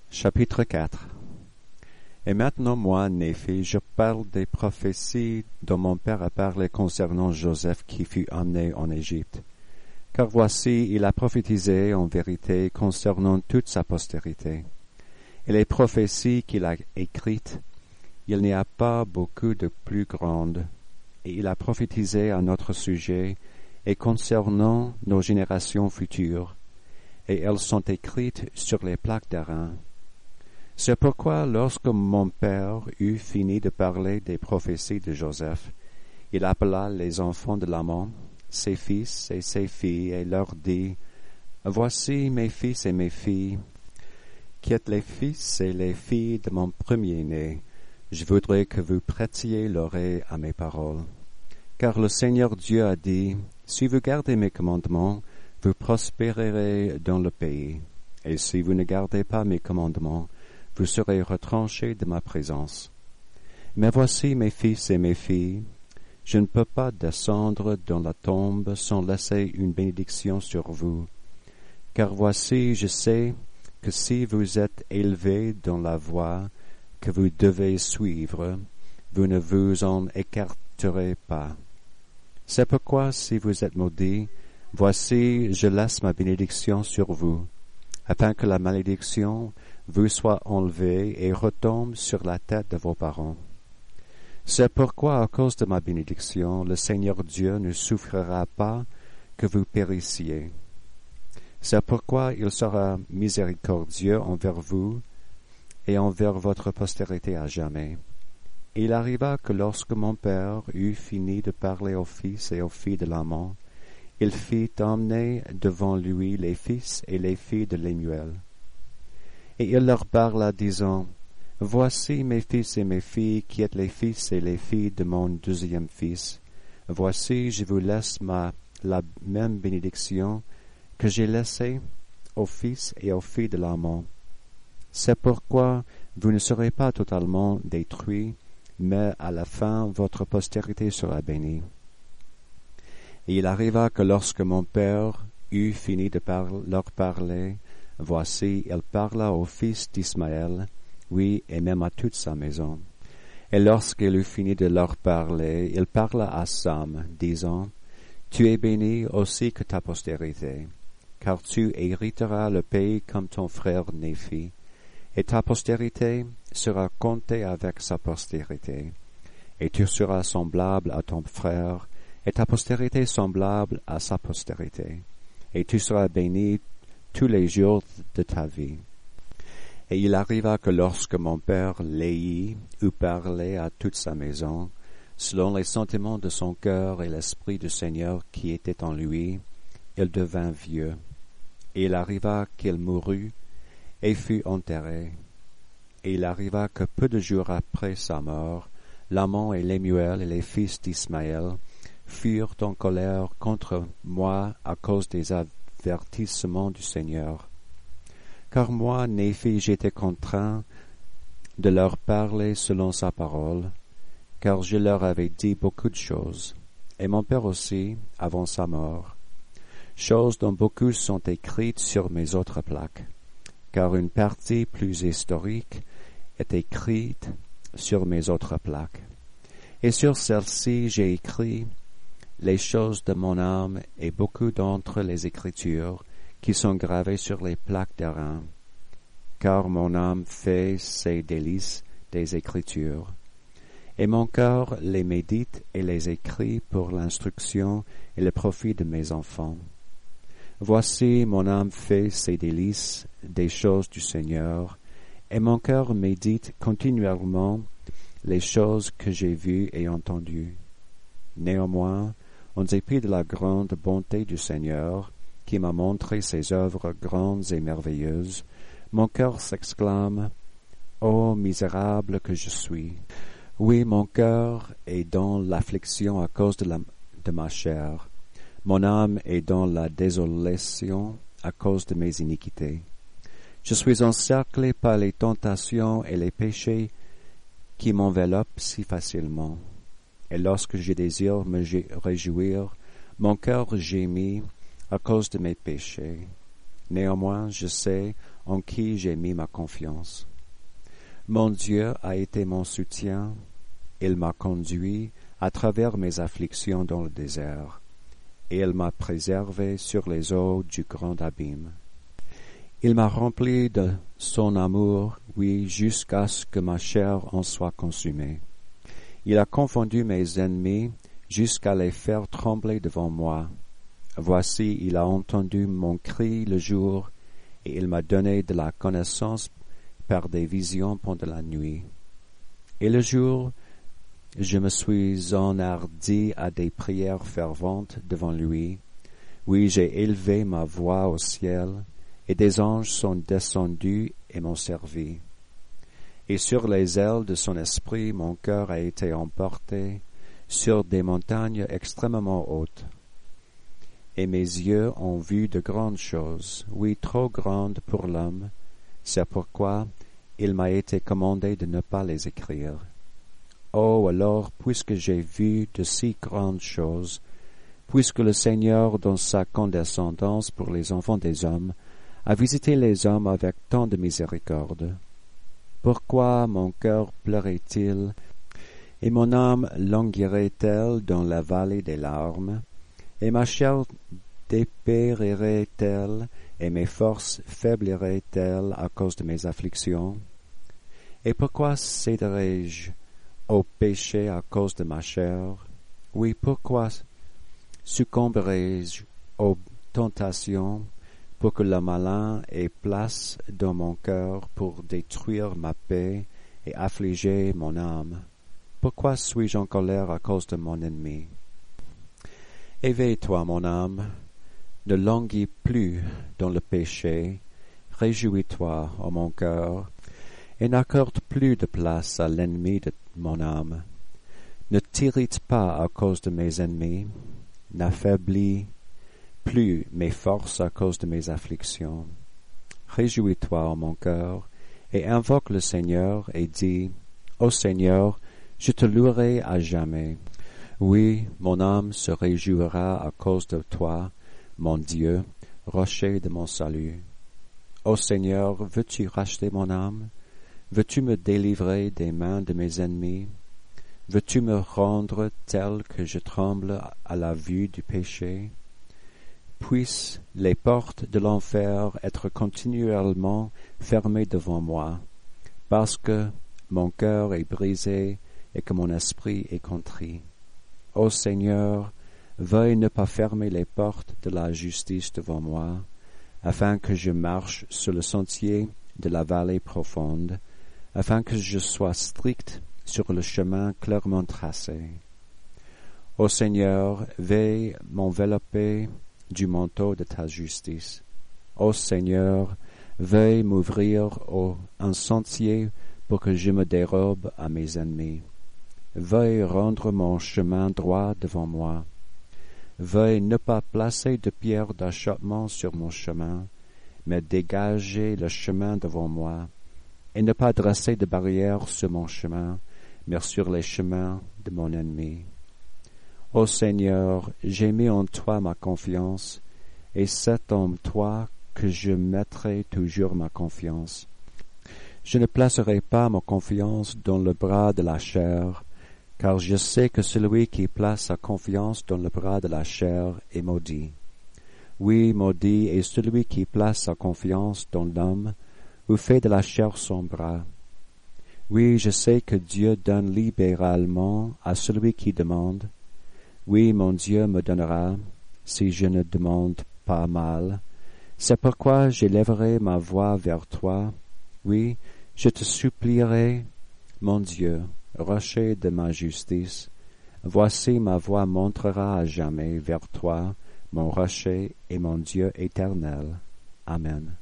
Chapitre 4. Et maintenant moi, Néphi, je parle des prophéties dont mon père a parlé concernant Joseph qui fut emmené en Égypte. Car voici, il a prophétisé en vérité concernant toute sa postérité. Et les prophéties qu'il a écrites, il n'y a pas beaucoup de plus grandes. Et il a prophétisé à notre sujet et concernant nos générations futures. Et elles sont écrites sur les plaques d'airain. C'est pourquoi lorsque mon père eut fini de parler des prophéties de Joseph, il appela les enfants de l'amant, ses fils et ses filles, et leur dit, « Voici mes fils et mes filles, qui êtes les fils et les filles de mon premier-né. Je voudrais que vous prêtiez l'oreille à mes paroles. Car le Seigneur Dieu a dit, si vous gardez mes commandements, vous prospérerez dans le pays. Et si vous ne gardez pas mes commandements, vous serez retranchés de ma présence. Mais voici mes fils et mes filles, je ne peux pas descendre dans la tombe sans laisser une bénédiction sur vous. Car voici, je sais que si vous êtes élevés dans la voie que vous devez suivre, vous ne vous en écarterez pas. C'est pourquoi, si vous êtes maudits, voici, je laisse ma bénédiction sur vous, afin que la malédiction vous soit enlevée et retombe sur la tête de vos parents. C'est pourquoi, à cause de ma bénédiction, le Seigneur Dieu ne souffrira pas que vous périssiez. C'est pourquoi il sera miséricordieux envers vous et envers votre postérité à jamais. Il arriva que lorsque mon père eut fini de parler aux fils et aux filles de l'amant, il fit emmener devant lui les fils et les filles de Lémuel. Et il leur parla, disant, « Voici mes fils et mes filles, qui êtes les fils et les filles de mon deuxième fils. Voici, je vous laisse la même bénédiction que j'ai laissée aux fils et aux filles de l'amant. C'est pourquoi vous ne serez pas totalement détruits, mais à la fin votre postérité sera bénie. » Et il arriva que lorsque mon père eut fini de leur parler, voici, il parla aux fils d'Ismaël, oui, et même à toute sa maison. Et lorsqu'il eut fini de leur parler, il parla à Sam, disant, « Tu es béni aussi que ta postérité, car tu hériteras le pays comme ton frère Néphi, et ta postérité sera comptée avec sa postérité, et tu seras semblable à ton frère, et ta postérité semblable à sa postérité, et tu seras béni tous les jours de ta vie. » Et il arriva que lorsque mon père Léhi eut parlé à toute sa maison, selon les sentiments de son cœur et l'esprit du Seigneur qui était en lui, il devint vieux. Et il arriva qu'il mourut et fut enterré. Et il arriva que peu de jours après sa mort, l'amant et Lémuel et les fils d'Ismaël furent en colère contre moi à cause des avertissements du Seigneur. Car moi, Néphi, j'étais contraint de leur parler selon sa parole, car je leur avais dit beaucoup de choses, et mon père aussi, avant sa mort, choses dont beaucoup sont écrites sur mes autres plaques, car une partie plus historique est écrite sur mes autres plaques. Et sur celle-ci j'ai écrit les choses de mon âme et beaucoup d'entre les Écritures qui sont gravées sur les plaques d'airain, car mon âme fait ses délices des Écritures, et mon cœur les médite et les écrit pour l'instruction et le profit de mes enfants. Voici mon âme fait ses délices des choses du Seigneur, et mon cœur médite continuellement les choses que j'ai vues et entendues. Néanmoins, en dépit de la grande bonté du Seigneur, qui m'a montré ses œuvres grandes et merveilleuses, mon cœur s'exclame, « Ô misérable que je suis! » Oui, mon cœur est dans l'affliction à cause de ma chair. Mon âme est dans la désolation à cause de mes iniquités. Je suis encerclé par les tentations et les péchés qui m'enveloppent si facilement. Et lorsque je désire me réjouir, mon cœur gémit à cause de mes péchés. Néanmoins, je sais, en qui j'ai mis ma confiance. Mon Dieu a été mon soutien, il m'a conduit à travers mes afflictions dans le désert, et il m'a préservé sur les eaux du grand abîme. Il m'a rempli de son amour, oui, jusqu'à ce que ma chair en soit consumée. Il a confondu mes ennemis jusqu'à les faire trembler devant moi. Voici, il a entendu mon cri le jour, et il m'a donné de la connaissance par des visions pendant la nuit. Et le jour, je me suis enhardi à des prières ferventes devant lui. Oui, j'ai élevé ma voix au ciel, et des anges sont descendus et m'ont servi. Et sur les ailes de son esprit, mon cœur a été emporté sur des montagnes extrêmement hautes. Et mes yeux ont vu de grandes choses, oui, trop grandes pour l'homme. C'est pourquoi il m'a été commandé de ne pas les écrire. Oh, alors, puisque j'ai vu de si grandes choses, puisque le Seigneur, dans sa condescendance pour les enfants des hommes, a visité les hommes avec tant de miséricorde, pourquoi mon cœur pleurait-il, et mon âme languirait-elle dans la vallée des larmes, et ma chair dépérirait-elle, et mes forces faibliraient-elles à cause de mes afflictions? Et pourquoi céderais-je au péché à cause de ma chair? Oui, pourquoi succomberais-je aux tentations, pour que le malin ait place dans mon cœur pour détruire ma paix et affliger mon âme? Pourquoi suis-je en colère à cause de mon ennemi? Éveille-toi, mon âme, ne languis plus dans le péché, réjouis-toi, ô mon cœur, et n'accorde plus de place à l'ennemi de mon âme. Ne t'irrite pas à cause de mes ennemis, n'affaiblis plus mes forces à cause de mes afflictions. Réjouis-toi, ô mon cœur, et invoque le Seigneur, et dis, ô Seigneur, je te louerai à jamais. Oui, mon âme se réjouira à cause de toi, mon Dieu, rocher de mon salut. Ô Seigneur, veux-tu racheter mon âme? Veux-tu me délivrer des mains de mes ennemis? Veux-tu me rendre tel que je tremble à la vue du péché? Puissent les portes de l'enfer être continuellement fermées devant moi, parce que mon cœur est brisé et que mon esprit est contrit. Ô Seigneur, veuille ne pas fermer les portes de la justice devant moi, afin que je marche sur le sentier de la vallée profonde, afin que je sois strict sur le chemin clairement tracé. Ô Seigneur, veuille m'envelopper du manteau de ta justice. Ô Seigneur, veuille m'ouvrir un sentier pour que je me dérobe à mes ennemis. Veuille rendre mon chemin droit devant moi. Veuille ne pas placer de pierre d'achoppement sur mon chemin, mais dégager le chemin devant moi, et ne pas dresser de barrière sur mon chemin, mais sur les chemins de mon ennemi. Ô Seigneur, j'ai mis en toi ma confiance, et c'est en toi que je mettrai toujours ma confiance. Je ne placerai pas ma confiance dans le bras de la chair, car je sais que celui qui place sa confiance dans le bras de la chair est maudit. Oui, maudit est celui qui place sa confiance dans l'homme, ou fait de la chair son bras. Oui, je sais que Dieu donne libéralement à celui qui demande. Oui, mon Dieu me donnera, si je ne demande pas mal. C'est pourquoi j'élèverai ma voix vers toi. Oui, je te supplierai, mon Dieu, rocher de ma justice. Voici ma voix montera à jamais vers toi, mon rocher et mon Dieu éternel. Amen.